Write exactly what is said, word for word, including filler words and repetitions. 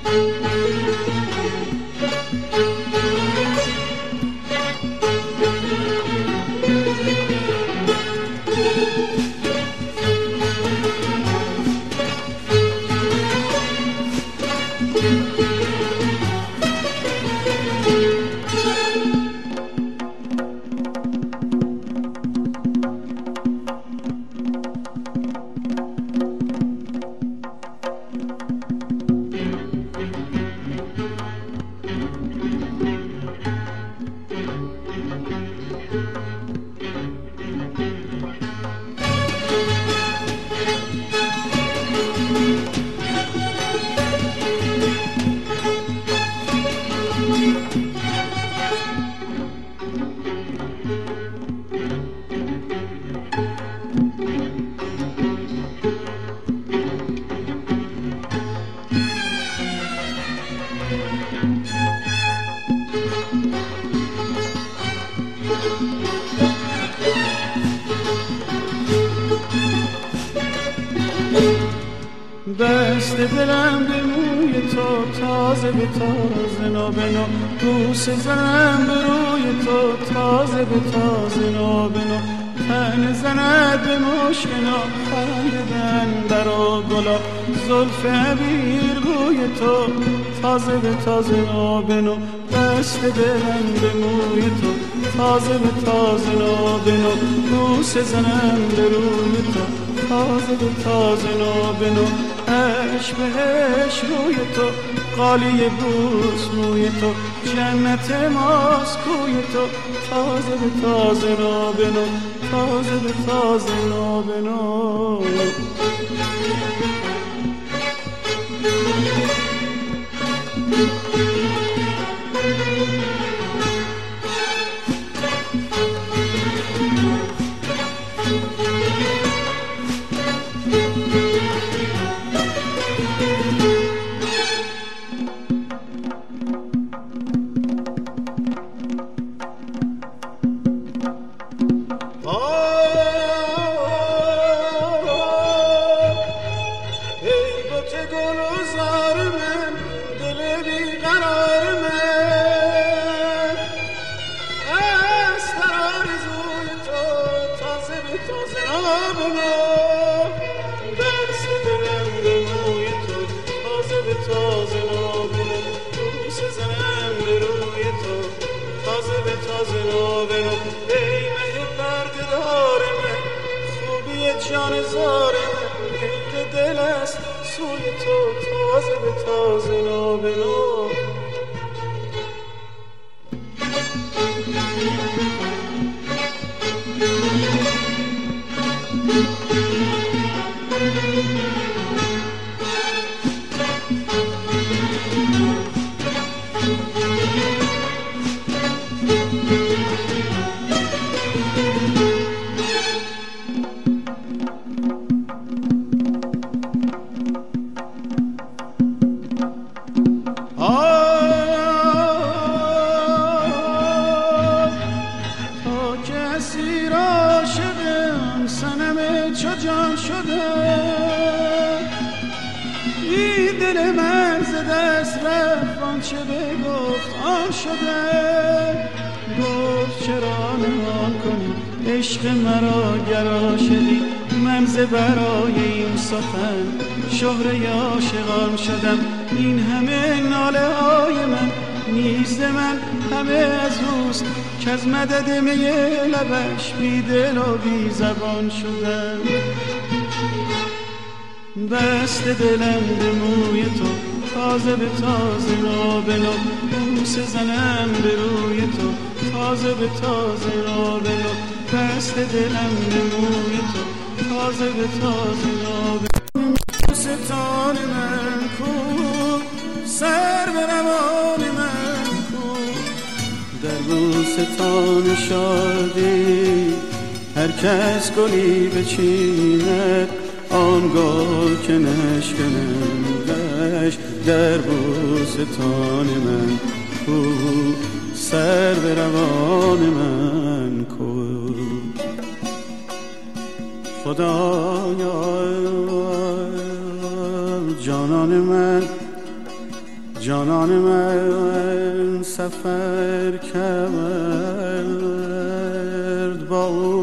دست دلم به موی تو تازه به تازه نابنو بوسه زنم به روی تو تازه به تازه نابنو تن زند به مشکنا خنددن برا گلا زلف عبیر روی تو تازه به تازه نابنو دست دلم به موی تو تازه به تازه نابنو بوسه زنم به روی تو تازه به تازه نابنو عشق به عشق روی تو قالی بوس موی تو جنت ماست کوی تو تازه به تازه نابنو تازه به تازه نابنو جان زاره من دل است سوی تو تازه به تازه نابنو جان شده این دل من ز دست رفت آنچه بگفت آن شده گفت چرا نهان کنی عشق مرا گر شدی من ز برای این سخن شهره عاشقان شدم این همه ناله های من نیست من همه از اوست که از مدد می لبش بی دل و بی زبان شدم دست دلم به موی تو تازه به تازه نابنو بوسه زنم به روی تو تازه به تازه نابنو دست دلم به موی تو تازه به تازه نابنو ستان من کو سر به روان من کو در بوستان شادی هر کس گلی بچیند آن گل که نشکنندش در بوستان من کو سر به روان من کو خدایا جانان من جانان من سفر کرد با او